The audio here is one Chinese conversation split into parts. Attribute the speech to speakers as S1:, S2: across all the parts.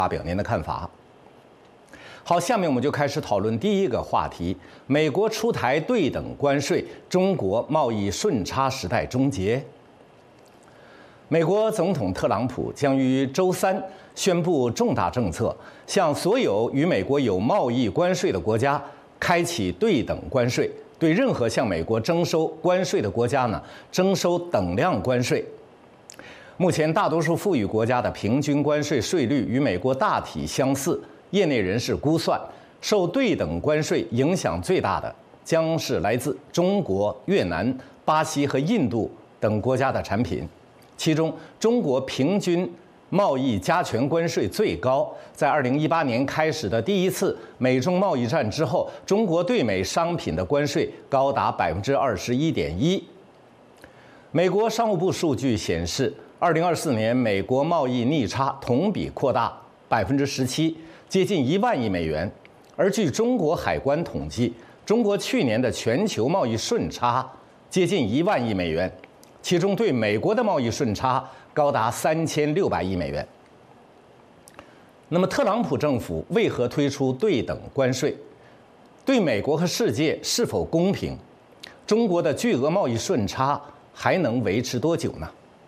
S1: 发表您的看法。好，下面我们就开始讨论第一个话题：美国出台对等关税，中国贸易顺差时代终结。美国总统特朗普将于周三宣布重大政策，向所有与美国有贸易关税的国家开启对等关税，对任何向美国征收关税的国家呢，征收等量关税。目前，大多数富裕国家的平均关税税率与美国大体相似。业内人士估算，受对等关税影响最大的将是来自中国、越南、巴西和印度等国家的产品。其中，中国平均贸易加权关税最高。在2018年开始的第一次美中贸易战之后，中国对美商品的关税高达21.1%。美国商务部数据显示，2024年美国贸易逆差同比扩大17%。接近1万亿美元，而据中国海关统计，中国去年的全球贸易顺差接近1万亿美元，其中对美国的贸易顺差高达3600亿美元。那么，特朗普政府为何推出对等关税？对美国和世界是否公平？中国的巨额贸易顺差还能维持多久呢？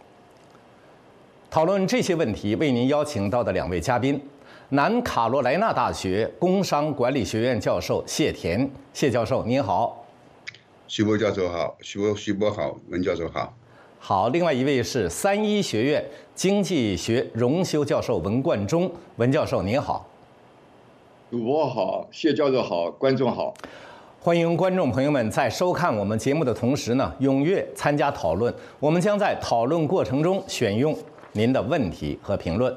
S1: 讨论这些问题，为您邀请到的2位嘉宾。南卡罗来纳大学工商管理学院教授谢田，谢教授您好。
S2: 徐波教授好，徐波好，文教授好。
S1: 好，另外一位是3一学院经济学荣休教授文冠中，文教授您好。
S3: 主播好，谢教授好，观众好。
S1: 欢迎观众朋友们在收看我们节目的同时呢，踊跃参加讨论。我们将在讨论过程中选用您的问题和评论。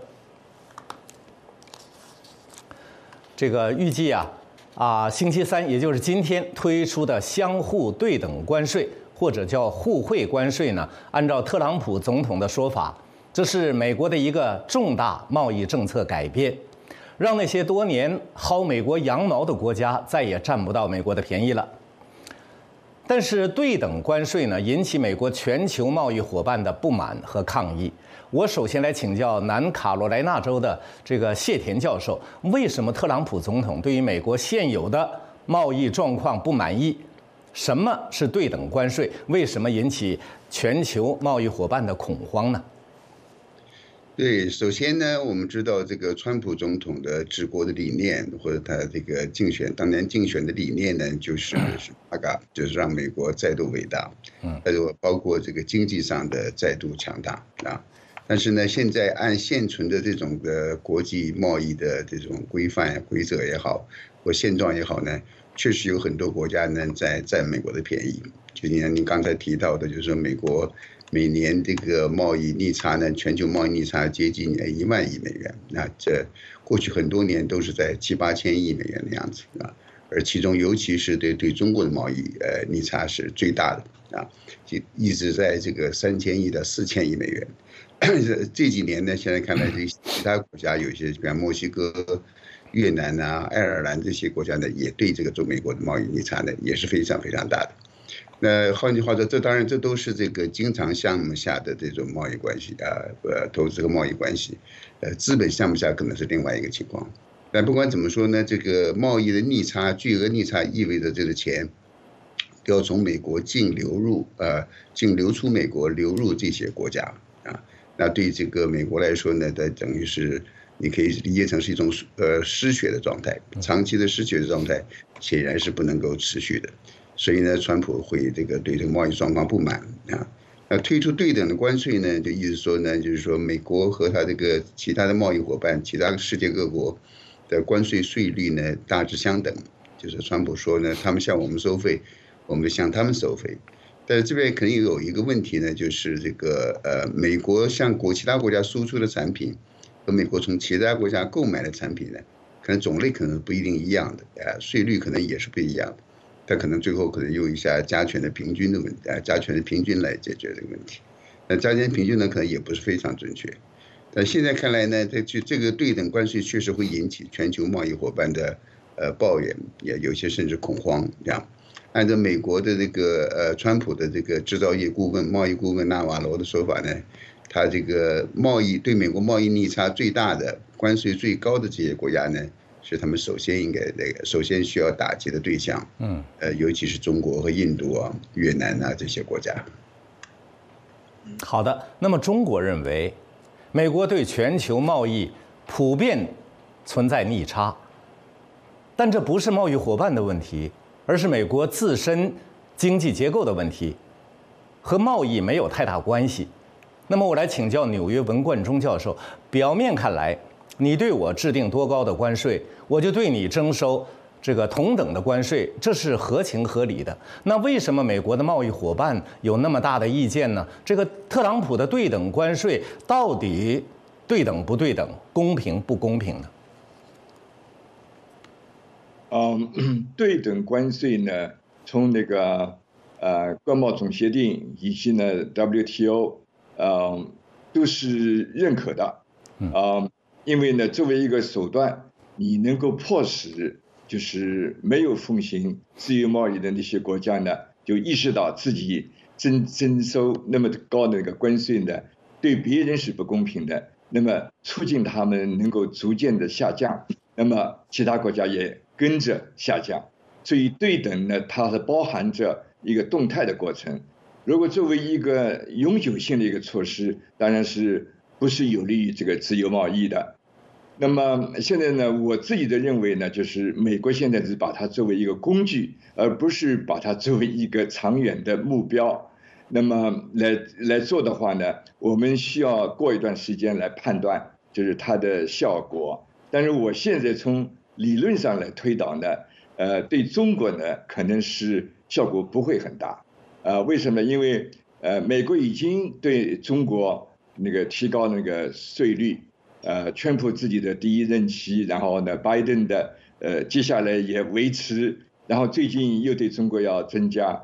S1: 这个预计星期三，也就是今天推出的相互对等关税，或者叫互惠关税呢，按照特朗普总统的说法，这是美国的一个重大贸易政策改变，让那些多年薅美国羊毛的国家再也占不到美国的便宜了。但是对等关税呢，引起美国全球贸易伙伴的不满和抗议。我首先来请教南卡罗来纳州的这个谢田教授，为什么特朗普总统对于美国现有的贸易状况不满意？什么是对等关税？为什么引起全球贸易伙伴的恐慌呢？
S2: 对，首先呢，我们知道这个川普总统的治国的理念，或者他这个当年竞选的理念呢，就是让美国再度伟大，包括这个经济上的再度强大啊。但是呢，现在按现存的这种的国际贸易的这种规范规则也好，或现状也好呢，确实有很多国家呢在占美国的便宜。就您刚才提到的，就是说美国每年这个贸易逆差呢，全球贸易逆差接近1万亿美元。那这过去很多年都是在7、8千亿美元的样子啊。而其中尤其是对中国的贸易逆差是最大的啊，就一直在这个3000亿到4000亿美元。这几年呢，现在看来，其他国家有些，比如墨西哥、越南啊、爱尔兰这些国家呢，也对这个中美国的贸易逆差呢，也是非常非常大的。那换句话说，这当然这都是这个经常项目下的这种贸易关系投资和贸易关系，资本项目下可能是另外一个情况。但不管怎么说呢，这个贸易的逆差、巨额逆差意味着这个钱要从美国净流出美国流入这些国家啊。那对这个美国来说呢，它等于是你可以理解成是一种失血的状态，长期的失血的状态显然是不能够持续的。所以呢，川普会对这个贸易状况不满啊。那推出对等的关税呢，就意思说呢，就是说美国和他这个其他的贸易伙伴，其他世界各国的关税税率呢大致相等。就是川普说呢，他们向我们收费，我们向他们收费。但是这边肯定有一个问题呢，就是这个美国向其他国家输出的产品，和美国从其他国家购买的产品呢，可能种类可能不一定一样的，税率可能也是不一样的。它可能最后可能用一下加权的平均的问题，加权的平均来解决这个问题。那加权平均呢，可能也不是非常准确。但现在看来呢，这个对等关税确实会引起全球贸易伙伴的抱怨，也有些甚至恐慌这样。按照美国的这个川普的这个制造业顾问、贸易顾问纳瓦罗的说法呢，他这个对美国贸易逆差最大的关税最高的这些国家呢，是他们首先需要打击的对象。尤其是中国和印度啊、越南啊这些国家。
S1: 好的，那么中国认为，美国对全球贸易普遍存在逆差，但这不是贸易伙伴的问题，而是美国自身经济结构的问题，和贸易没有太大关系。那么我来请教纽约文冠中教授，表面看来，你对我制定多高的关税，我就对你征收这个同等的关税，这是合情合理的。那为什么美国的贸易伙伴有那么大的意见呢？这个特朗普的对等关税到底对等不对等，公平不公平呢？
S3: 对等关税呢，从那个关贸总协定以及呢 WTO，都是认可的。因为呢，作为一个手段，你能够迫使就是没有奉行自由贸易的那些国家呢，就意识到自己征收那么高的那个关税呢，对别人是不公平的，那么促进他们能够逐渐的下降，那么其他国家也跟着下降。所以对等呢，它是包含着一个动态的过程。如果作为一个永久性的一个措施，当然是不是有利于这个自由贸易的。那么现在呢，我自己的认为呢，就是美国现在是把它作为一个工具，而不是把它作为一个长远的目标。那么来做的话呢，我们需要过一段时间来判断，就是它的效果。但是我现在从理论上来推导呢，对中国呢可能是效果不会很大。为什么？因为美国已经对中国那个提高那个税率。川普自己的第一任期，然后呢，拜登的接下来也维持，然后最近又对中国要增加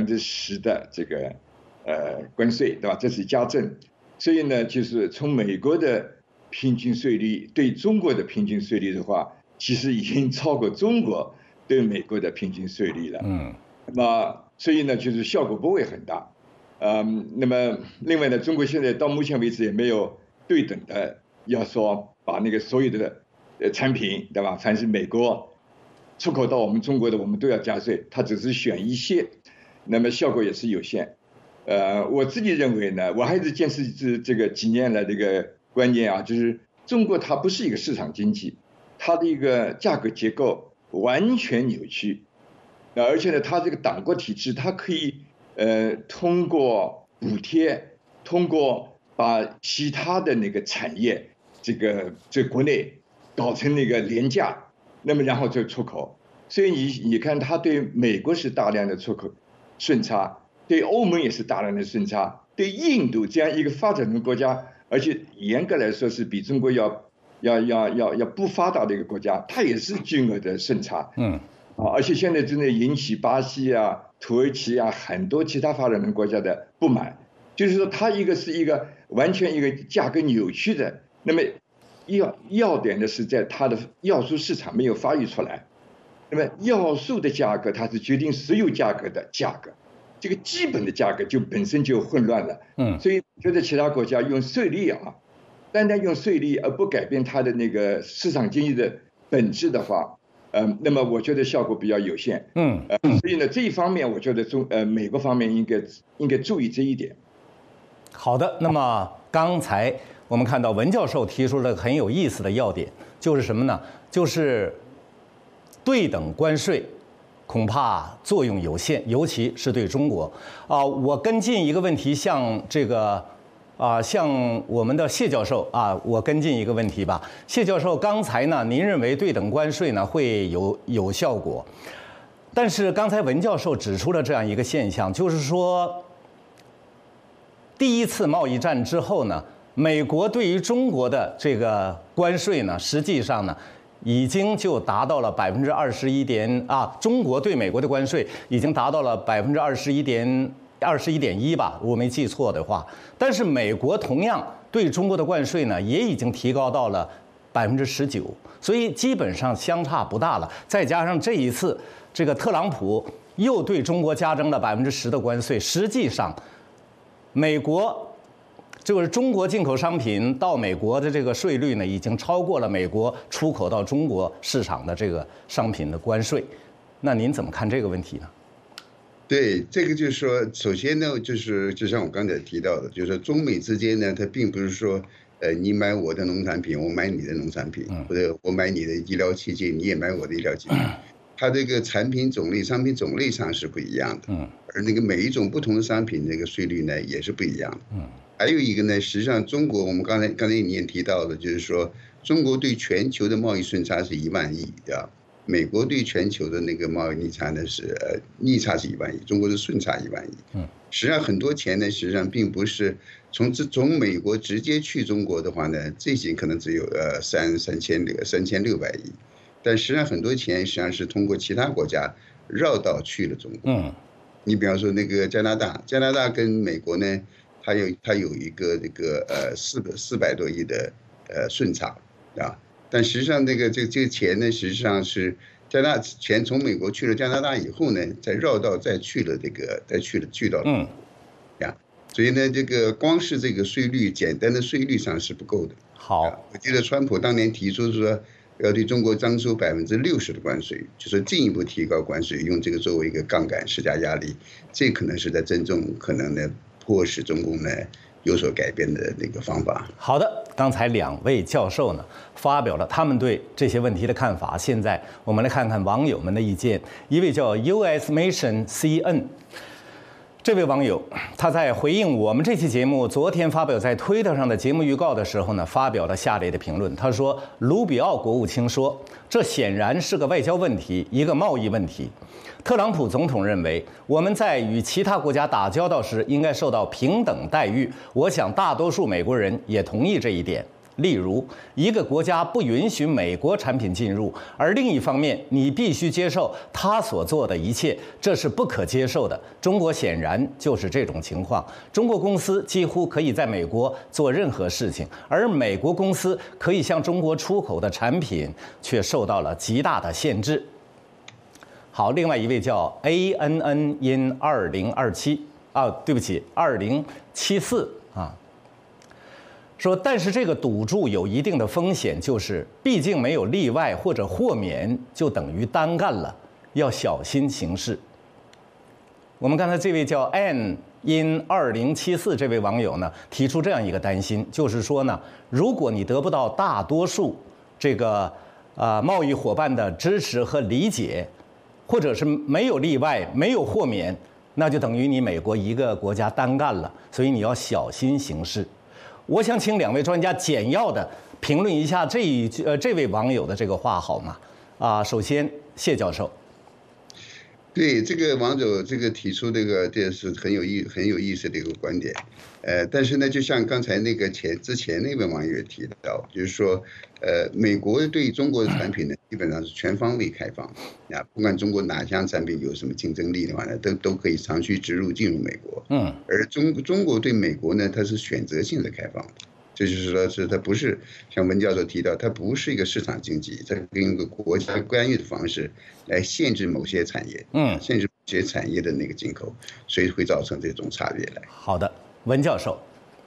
S3: 10%的这个关税，对吧？这是加征，所以呢，就是从美国的平均税率对中国的平均税率的话，其实已经超过中国对美国的平均税率了。那么所以呢，就是效果不会很大。那么另外呢，中国现在到目前为止也没有对等的。要说把那个所有的产品，对吧？凡是美国出口到我们中国的，我们都要加税，它只是选一些，那么效果也是有限。我自己认为呢，我还是坚持这个几年来这个观念啊，就是中国它不是一个市场经济，它的一个价格结构完全扭曲，而且呢，它这个党国体制，它可以通过补贴，通过把其他的那个产业。这国内搞成那个廉价，那么然后就出口，所以你看，它对美国是大量的出口顺差，对欧盟也是大量的顺差，对印度这样一个发展中国家，而且严格来说是比中国要不发达的一个国家，它也是巨额的顺差。而且现在真的引起巴西啊、土耳其啊很多其他发展中国家的不满，就是说它是一个完全一个价格扭曲的。那么要点的是在它的要素市场没有发育出来，那么要素的价格它是决定石油价格的价格，这个基本的价格就本身就混乱了。所以觉得其他国家用税率啊，单单用税率而不改变它的那个市场经济的本质的话，那么我觉得效果比较有限。所以呢这一方面我觉得美国方面应该注意这一点。
S1: 好的，那么刚才我们看到文教授提出了很有意思的要点，就是什么呢？就是对等关税恐怕作用有限，尤其是对中国。我跟进一个问题，像我们的谢教授我跟进一个问题吧。谢教授，刚才呢，您认为对等关税呢会有效果，但是刚才文教授指出了这样一个现象，就是说，第一次贸易战之后呢，美国对于中国的这个关税呢，实际上呢，已经就达到了21%中国对美国的关税已经达到了21.1%吧，如果没记错的话。但是美国同样对中国的关税呢，也已经提高到了19%，所以基本上相差不大了。再加上这一次这个特朗普又对中国加征了10%的关税，实际上美国这个中国进口商品到美国的这个税率呢，已经超过了美国出口到中国市场的这个商品的关税。那您怎么看这个问题呢？
S2: 对，这个就是说，首先呢，就是就像我刚才提到的，就是说中美之间呢，它并不是说，你买我的农产品，我买你的农产品，或者我买你的医疗器械，你也买我的医疗器械，它这个产品种类、商品种类上是不一样的，而那个每一种不同的商品，那个税率呢也是不一样的，还有一个呢，实际上中国我们刚才你也提到的，就是说中国对全球的贸易顺差是1万亿，对吧？美国对全球的那个贸易逆差呢是逆差是1万亿，中国是顺差1万亿。实际上很多钱呢，实际上并不是从美国直接去中国的话呢，这些可能只有3600亿，但实际上很多钱实际上是通过其他国家绕道去了中国。你比方说那个加拿大跟美国呢，它有一个这个400多亿的顺差啊。但实际上，这个钱呢，实际上是钱从美国去了加拿大以后呢，再绕道再去到呀，所以呢，这个光是这个税率，简单的税率上是不够的。
S1: 好，
S2: 我记得川普当年提出说要对中国征收60%的关税，就是进一步提高关税，用这个作为一个杠杆施加压力，这可能是在真正可能呢迫使中共呢有所改变的那个方法。
S1: 好的，刚才2位教授呢发表了他们对这些问题的看法。现在我们来看看网友们的意见。一位叫 US Mission CN 这位网友，他在回应我们这期节目昨天发表在推特上的节目预告的时候呢，发表了下列的评论。他说，卢比奥国务卿说，这显然是个外交问题，一个贸易问题。特朗普总统认为，我们在与其他国家打交道时应该受到平等待遇。我想大多数美国人也同意这一点。例如，一个国家不允许美国产品进入，而另一方面，你必须接受他所做的一切，这是不可接受的。中国显然就是这种情况。中国公司几乎可以在美国做任何事情，而美国公司可以向中国出口的产品却受到了极大的限制。好，另外一位叫 ANN in 2027对不起，2074啊。说，但是这个赌注有一定的风险，就是毕竟没有例外或者豁免，就等于单干了，要小心行事。我们刚才这位叫 N in 2074这位网友呢，提出这样一个担心，就是说呢，如果你得不到大多数这个贸易伙伴的支持和理解，或者是没有例外、没有豁免，那就等于你美国一个国家单干了，所以你要小心行事。我想请2位专家简要的评论一下这位网友的这个话好吗？首先谢教授。
S2: 对，这个网友这个提出这是很有意思的一个观点，但是呢，就像刚才那个之前那位网友也提到，就是说，美国对中国的产品呢，基本上是全方位开放啊，不管中国哪项产品有什么竞争力的话呢，都可以长驱直入进入美国。而中国对美国呢，它是选择性的开放的。这就是说，它不是像文教授提到，它不是一个市场经济，它用一个国家干预的方式来限制某些产业，限制某些产业的那个进口，所以会造成这种差别来。
S1: 好的，文教授。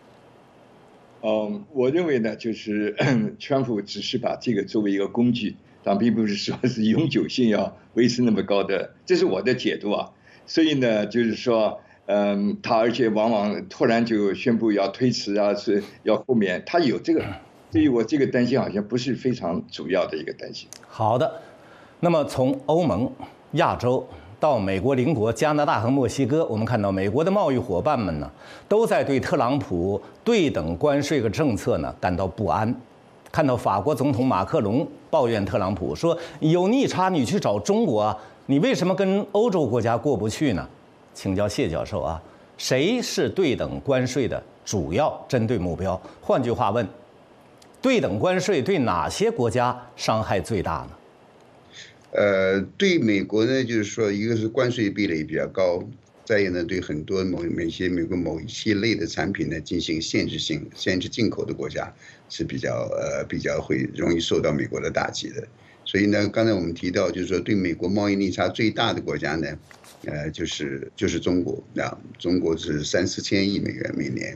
S3: 我认为呢，就是川普只是把这个作为一个工具，但并不是说是永久性要维持那么高的，这是我的解读啊。所以呢，就是说。他而且往往突然就宣布要推迟啊，是要豁免，他有这个，所以我这个担心好像不是非常主要的一个担心。
S1: 好的，那么从欧盟、亚洲到美国邻国加拿大和墨西哥，我们看到美国的贸易伙伴们呢，都在对特朗普对等关税的政策呢感到不安。看到法国总统马克龙抱怨特朗普说：“有逆差你去找中国啊，你为什么跟欧洲国家过不去呢？”请教谢教授啊，谁是对等关税的主要针对目标？换句话问，对等关税对哪些国家伤害最大
S2: 呢？对美国呢，就是说，一个是关税壁垒比较高，再一个呢，对很多美国某一系类的产品呢进行限制进口的国家是比较会容易受到美国的打击的。所以呢，刚才我们提到，就是说对美国贸易逆差最大的国家呢。就是中国啊，中国是3、4千亿美元每年，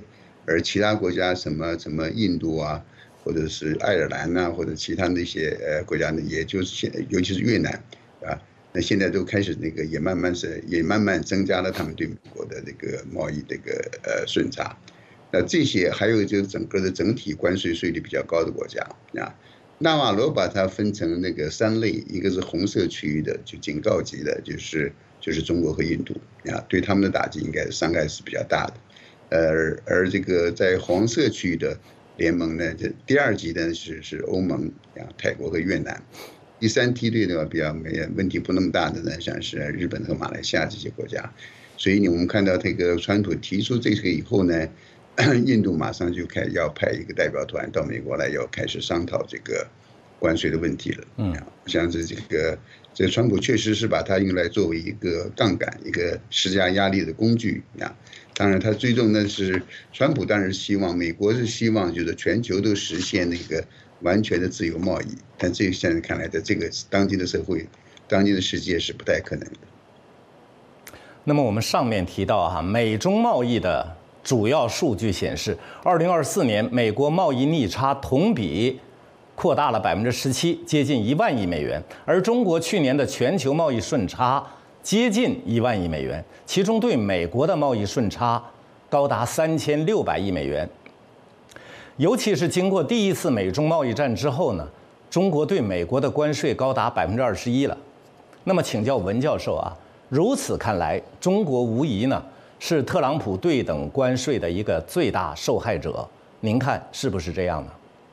S2: 而其他国家什么印度啊，或者是爱尔兰呐，或者其他的一些国家呢，也就是尤其是越南啊，那现在都开始那个也慢慢增加了他们对美国的这个贸易这个顺差。那这些还有就是整个的整体关税税率比较高的国家啊，纳瓦罗把它分成那个3类，一个是红色区域的，就警告级的，就是中国和印度啊，对他们的打击应该伤害是比较大的。而这个在黄色区域的联盟呢，这第2级呢是欧盟啊、泰国和越南，第3梯队的比较问题不那么大的呢，像是日本和马来西亚这些国家。所以我们看到这个川普提出这个以后呢，印度马上就要派一个代表团到美国来，要开始商讨这个关税的问题了。像是这个川普确实是把它用来作为一个杠杆、一个施加压力的工具啊。当然，他最终呢是川普当然希望美国是希望就是全球都实现那个完全的自由贸易，但这个现在看来，在这个当今的社会、当今的世界是不太可能的。
S1: 那么我们上面提到美中贸易的主要数据显示，2024年美国贸易逆差同比扩大了17%，接近1万亿美元，而中国去年的全球贸易顺差接近1万亿美元，其中对美国的贸易顺差高达3600亿美元。尤其是经过第1次美中贸易战之后呢，中国对美国的关税高达21%了。那么请教文教授如此看来，中国无疑呢是特朗普对等关税的一个最大受害者，您看是不是这样呢？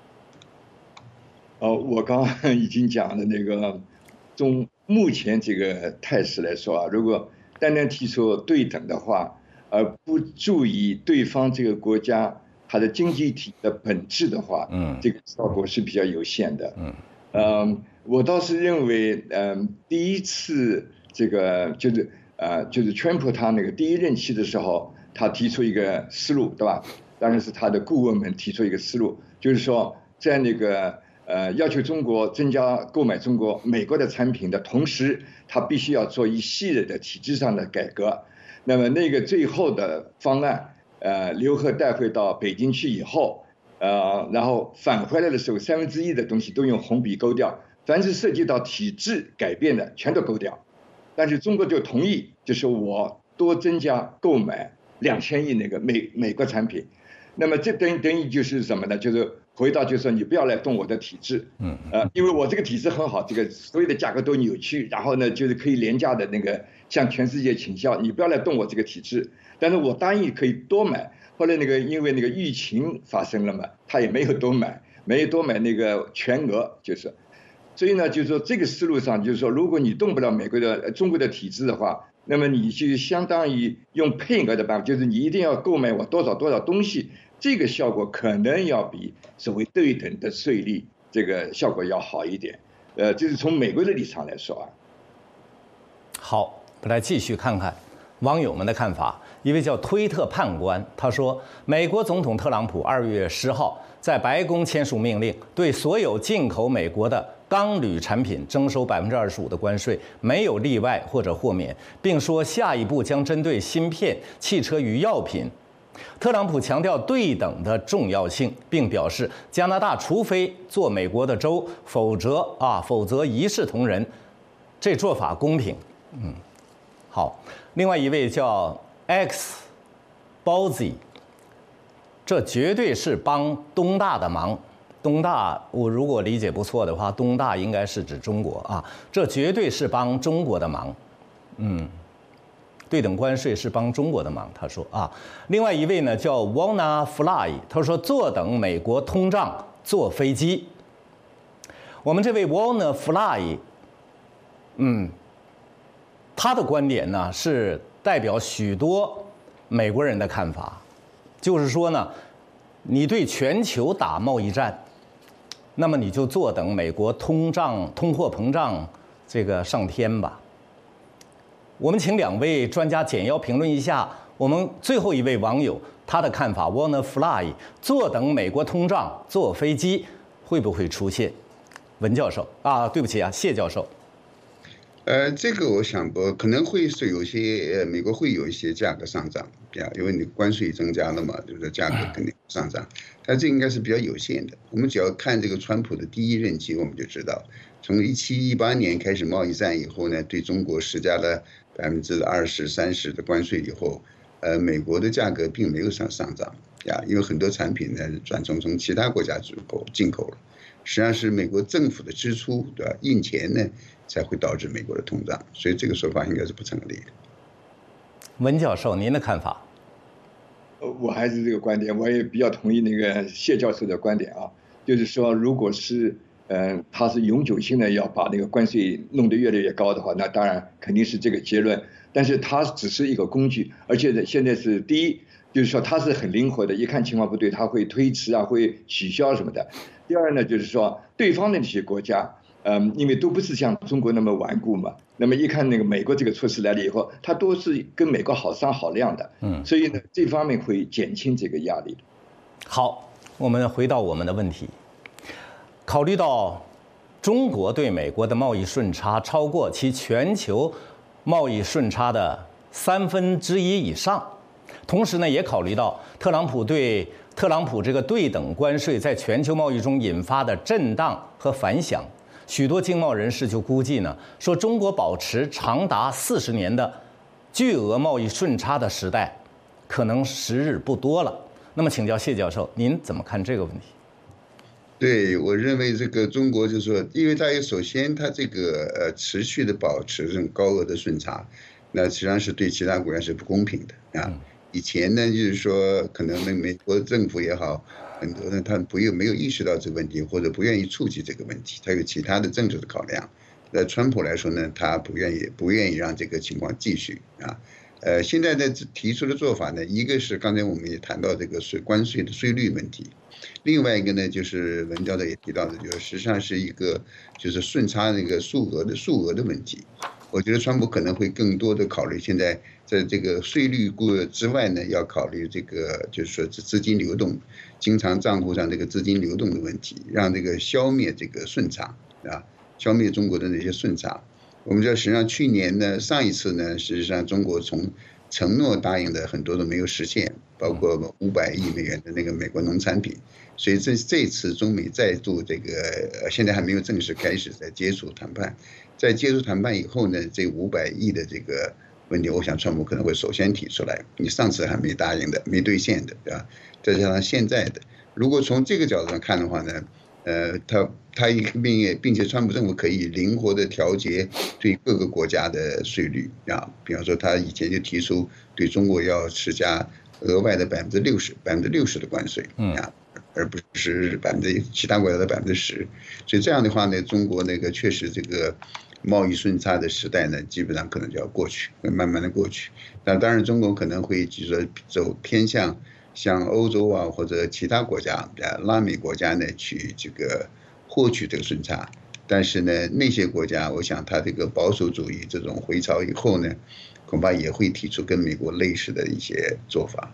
S3: 我刚刚已经讲了那个，从目前这个态势来说如果单单提出对等的话，而不注意对方这个国家它的经济体的本质的话，这个效果是比较有限的。我倒是认为，第一次这个就是川普他那个第1任期的时候，他提出一个思路，对吧？当然是他的顾问们提出一个思路，就是说在那个要求中国增加购买美国的产品的同时，他必须要做一系列的体制上的改革。那么那个最后的方案，刘鹤带回到北京去以后，然后返回来的时候，1/3的东西都用红笔勾掉，凡是涉及到体制改变的全都勾掉。但是中国就同意，就是我多增加购买2000亿那个美国产品。那么这等于就是什么呢？就是回到就是说你不要来动我的体制，因为我这个体制很好，这个所有的价格都扭曲，然后呢就是可以廉价的那个向全世界倾销，你不要来动我这个体制。但是我答应可以多买，后来那个因为那个疫情发生了嘛，他也没有多买那个全额，就是。所以呢，就是说这个思路上，就是说，如果你动不了中国的体制的话，那么你就相当于用配额的办法，就是你一定要购买我多少东西，这个效果可能要比所谓对等的税率这个效果要好一点。这是从美国的立场来说
S1: 好，来继续看看网友们的看法。一位叫推特判官他说，美国总统特朗普2月10号在白宫签署命令，对所有进口美国的钢铝产品征收25%的关税，没有例外或者豁免，并说下一步将针对芯片、汽车与药品。特朗普强调对等的重要性，并表示加拿大除非做美国的州，否则一视同仁，这做法公平。好，另外一位叫 X 包子，这绝对是帮东大的忙。东大，我如果理解不错的话，东大应该是指中国这绝对是帮中国的忙。对等关税是帮中国的忙，他说另外一位呢叫 Wanna Fly， 他说坐等美国通胀坐飞机。我们这位 Wanna Fly，他的观点呢是代表许多美国人的看法，就是说呢，你对全球打贸易战，那么你就坐等美国通货膨胀这个上天吧。我们请2位专家简要评论一下我们最后一位网友他的看法。Wanna Fly， 坐等美国通胀坐飞机会不会出现？文教授对不起谢教授。
S2: 这个我想可能会是有些美国会有一些价格上涨因为你关税增加了嘛，就是价格肯定上涨，但这应该是比较有限的。我们只要看这个川普的第一任期，我们就知道，从17、18年开始贸易战以后呢，对中国施加了20%、30%的关税以后，美国的价格并没有上涨呀，因为很多产品呢转从其他国家进口了，实际上是美国政府的支出，对吧？印钱呢才会导致美国的通胀，所以这个说法应该是不成立的。
S1: 文教授，您的看法？
S3: 我还是这个观点，我也比较同意那个谢教授的观点啊，就是说，如果是他是永久性的要把那个关税弄得越来越高的话，那当然肯定是这个结论。但是它只是一个工具，而且现在是第一，就是说它是很灵活的，一看情况不对，它会推迟啊，会取消什么的。第二呢，就是说对方的那些国家，因为都不是像中国那么顽固嘛，那么一看那个美国这个措施来了以后，它都是跟美国好商好量的，所以呢，这方面会减轻这个压力。
S1: 好，我们回到我们的问题，考虑到中国对美国的贸易顺差超过其全球贸易顺差的1/3以上，同时呢，也考虑到特朗普这个对等关税在全球贸易中引发的震荡和反响，许多经贸人士就估计呢，说中国保持长达40年的巨额贸易顺差的时代，可能时日不多了。那么，请教谢教授，您怎么看这个问题？
S2: 对，我认为这个中国就是说，因为首先它这个持续的保持这种高额的顺差，那实际上是对其他国家是不公平的啊。以前呢，就是说可能美国政府也好，很多人他没有意识到这个问题，或者不愿意触及这个问题，他有其他的政治的考量。川普来说呢，他不愿意让这个情况继续啊。现在的提出的做法呢，一个是刚才我们也谈到这个关税的税率问题，另外一个呢就是文教授也提到的，就是实际上是一个就是顺差那个数额的问题。我觉得川普可能会更多的考虑现在在这个税率之外呢，要考虑这个就是说资金流动，经常账户上这个资金流动的问题，让这个消灭这个顺差啊，消灭中国的那些顺差。我们知道，实际上去年呢，上一次呢，实际上中国从承诺答应的很多都没有实现，包括500亿美元的那个美国农产品。所以这次中美再度这个现在还没有正式开始在接触谈判，在接触谈判以后呢，这500亿的这个问题，我想川普可能会首先提出来，你上次还没答应的、没兑现的，对吧？再加上现在的，如果从这个角度上看的话呢？他并且川普政府可以灵活的调节对各个国家的税率啊，比方说他以前就提出对中国要施加额外的60%的关税啊，而不是其他国家的10%，所以这样的话呢，中国那个确实这个贸易顺差的时代呢，基本上可能就要过去，会慢慢的过去。那当然，中国可能会就是说走偏向。像欧洲啊或者其他国家、拉美国家呢，去这个获取这个顺差，但是呢，那些国家，我想他这个保守主义这种回潮以后呢，恐怕也会提出跟美国类似的一些做法。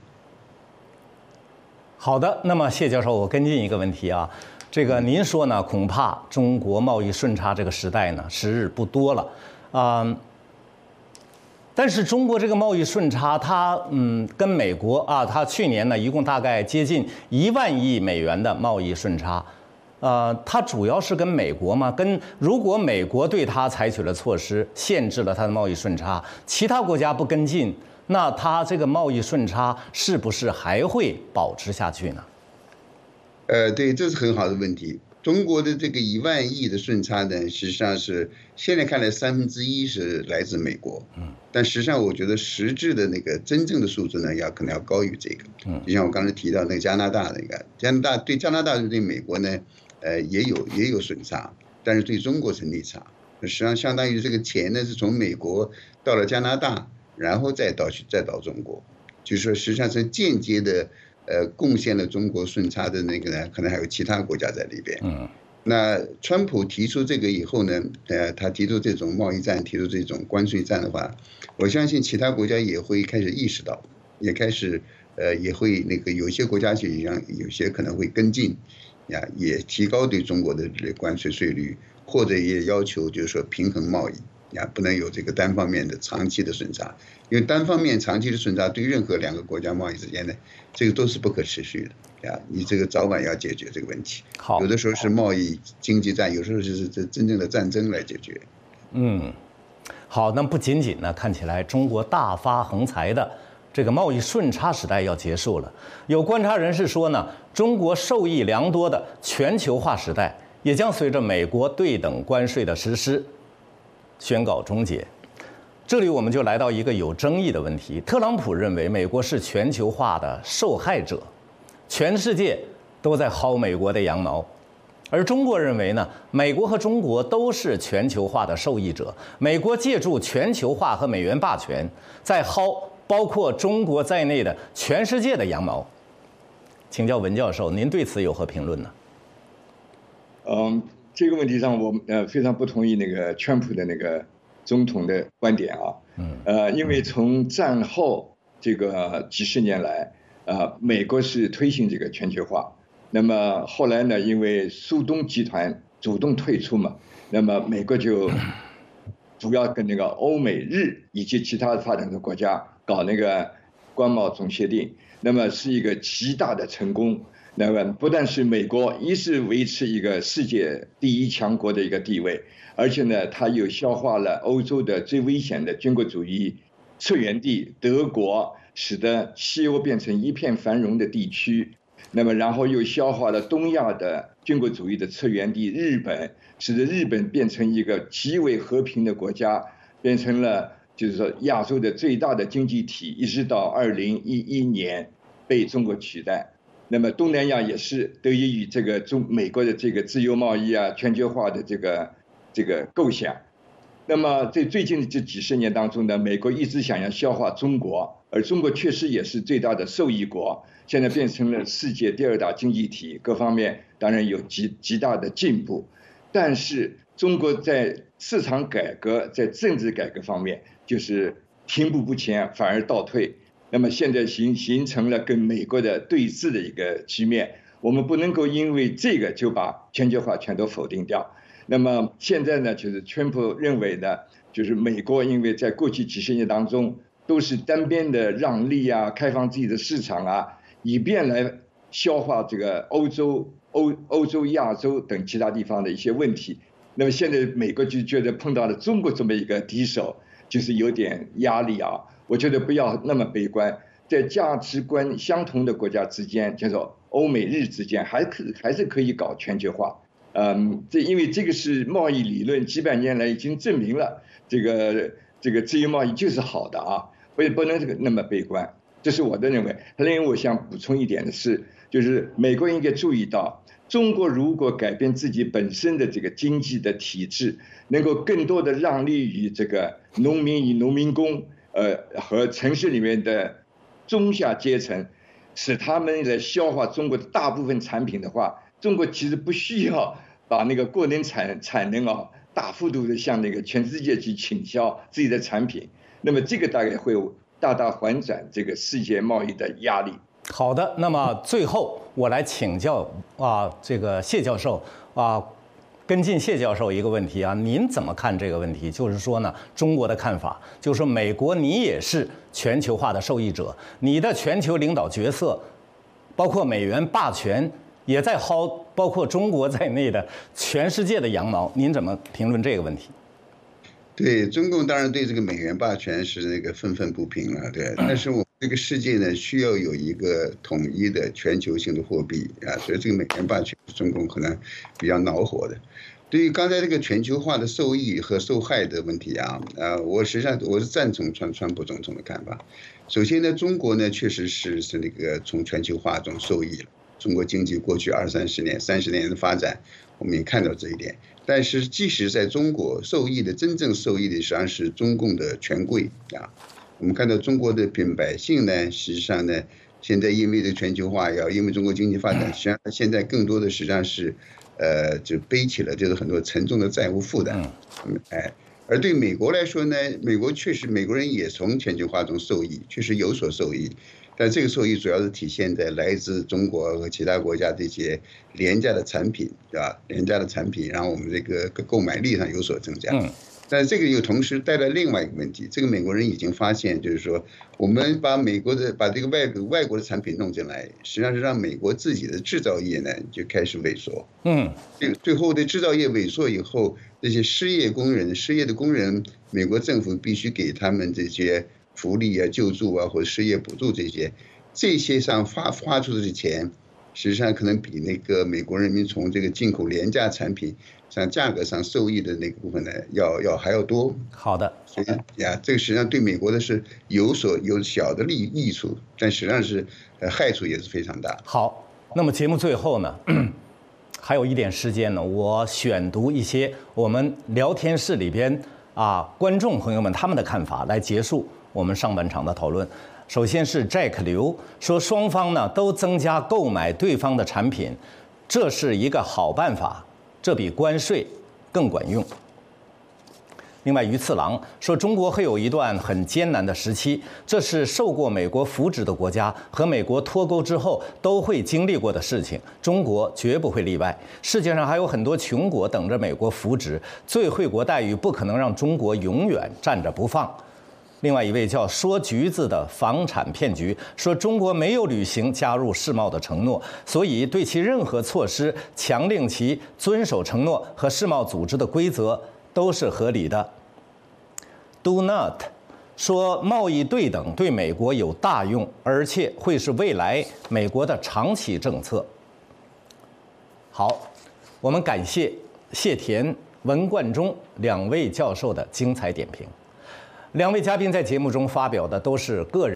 S1: 好的，那么谢教授，我跟进一个问题啊，这个您说呢，恐怕中国贸易顺差这个时代呢，时日不多了啊。但是中国这个贸易顺差，它跟美国啊，它去年呢一共大概接近1万亿美元的贸易顺差，它主要是跟美国嘛，如果美国对它采取了措施，限制了它的贸易顺差，其他国家不跟进，那它这个贸易顺差是不是还会保持下去呢？
S2: 对，这是很好的问题。中国的这个1万亿的顺差呢，实际上是现在看来1/3是来自美国，但实际上我觉得实质的那个真正的数字呢，可能要高于这个。就像我刚才提到那个加拿大加拿大对美国呢，也有顺差，但是对中国是逆差。实际上相当于这个钱呢是从美国到了加拿大，然后再到中国，就是说实际上是间接的。贡献了中国顺差的那个呢，可能还有其他国家在里边。那川普提出这个以后呢，他提出这种贸易战，提出这种关税战的话，我相信其他国家也会开始意识到，也开始也会那个有些国家有些可能会跟进，也提高对中国的关税税率，或者也要求就是说平衡贸易不能有这个单方面的长期的顺差，因为单方面长期的顺差对任何两个国家贸易之间呢，这个都是不可持续的你这个早晚要解决这个问题。
S1: 好，
S2: 有的时候是贸易经济战，有时候是真正的战争来解决。
S1: 好，那不仅仅呢，看起来中国大发横财的这个贸易顺差时代要结束了，有观察人士说呢，中国受益良多的全球化时代也将随着美国对等关税的实施宣告终结。这里我们就来到一个有争议的问题，特朗普认为美国是全球化的受害者，全世界都在薅美国的羊毛。而中国认为呢，美国和中国都是全球化的受益者，美国借助全球化和美元霸权，在薅包括中国在内的全世界的羊毛。请教文教授，您对此有何评论呢？
S3: 这个问题上我非常不同意那个川普的那个总统的观点啊。因为从战后这个几十年来，美国是推行这个全球化。那么后来呢，因为苏东集团主动退出嘛，那么美国就主要跟那个欧美日以及其他发展中国家搞那个关贸总协定，那么是一个极大的成功。那么不但是美国一是维持一个世界第一强国的一个地位，而且呢，它又消化了欧洲的最危险的军国主义策源地德国，使得西欧变成一片繁荣的地区。那么然后又消化了东亚的军国主义的策源地日本，使得日本变成一个极为和平的国家，变成了就是说亚洲的最大的经济体，一直到2011年被中国取代。那么东南亚也是得益于这个美国的这个自由贸易啊、全球化的这个构想。那么在最近的这几十年当中呢，美国一直想要消化中国，而中国确实也是最大的受益国，现在变成了世界第2大经济体，各方面当然有极大的进步。但是中国在市场改革、在政治改革方面就是停步不前，反而倒退。那么现在形成了跟美国的对峙的一个局面，我们不能够因为这个就把全球化全都否定掉。那么现在呢，就是川普认为呢，就是美国因为在过去几十年当中都是单边的让利啊，开放自己的市场啊，以便来消化这个欧洲、亚洲等其他地方的一些问题。那么现在美国就觉得碰到了中国这么一个敌手，就是有点压力啊。我觉得不要那么悲观，在价值观相同的国家之间，就是欧美日之间，还是可以搞全球化。因为这个是贸易理论，几百年来已经证明了，这个自由贸易就是好的啊，不能那么悲观，这是我的认为。另外，我想补充一点的是，就是美国应该注意到，中国如果改变自己本身的这个经济的体制，能够更多的让利于这个农民与农民工。和城市里面的中下阶层，使他们来消化中国的大部分产品的话，中国其实不需要把那个国内产能啊大幅度的向那个全世界去倾销自己的产品，那么这个大概会大大缓转这个世界贸易的压力。
S1: 好的，那么最后我来请教这个谢教授跟进谢教授一个问题啊，您怎么看这个问题？就是说呢，中国的看法，就是说美国你也是全球化的受益者，你的全球领导角色，包括美元霸权，也在薅包括中国在内的全世界的羊毛。您怎么评论这个问题？
S2: 对，中共当然对这个美元霸权是那个愤愤不平了，对。但是我们这个世界呢，需要有一个统一的全球性的货币啊，所以这个美元霸权，中共可能比较恼火的。对于刚才这个全球化的受益和受害的问题啊，我实际上我是赞同川普总统的看法。首先呢，中国呢确实是那个从全球化中受益了。中国经济过去20-30年、30年的发展，我们也看到这一点。但是即使在中国真正受益的实际上是中共的权贵啊。我们看到中国的百姓呢，实际上呢，现在因为这全球化因为中国经济发展，实际上现在更多的实际上是就背起了就是很多沉重的债务负担。而对美国来说呢，美国人也从全球化中受益，确实有所受益。但这个受益主要是体现在来自中国和其他国家这些廉价的产品，对吧？廉价的产品让我们这个购买力上有所增加。 但这个又同时带来另外一个问题，这个美国人已经发现，就是说，我们把这个外国的产品弄进来，实际上是让美国自己的制造业呢就开始萎缩。最后的制造业萎缩以后，这些失业的工人，美国政府必须给他们这些福利啊、救助啊或者失业补助这些上花出的钱，实际上可能比那个美国人民从这个进口廉价产品像价格上受益的那个部分呢，还要多。
S1: 好的，
S2: 所以呀，这个实际上对美国的是有小的益处，但实际上是害处也是非常大。
S1: 好，那么节目最后呢，还有一点时间呢，我选读一些我们聊天室里边观众朋友们他们的看法，来结束我们上半场的讨论。首先是 Jack 刘说，双方呢都增加购买对方的产品，这是一个好办法，这比关税更管用。另外，于次郎说，中国会有一段很艰难的时期，这是受过美国扶植的国家和美国脱钩之后都会经历过的事情，中国绝不会例外。世界上还有很多穷国等着美国扶植，最惠国待遇不可能让中国永远站着不放。另外一位叫说橘子的房产骗局说，中国没有履行加入世贸的承诺，所以对其任何措施强令其遵守承诺和世贸组织的规则都是合理的。Do not 说，贸易对等对美国有大用，而且会是未来美国的长期政策。好，我们感谢谢田、文冠中两位教授的精彩点评。两位嘉宾在节目中发表的都是个人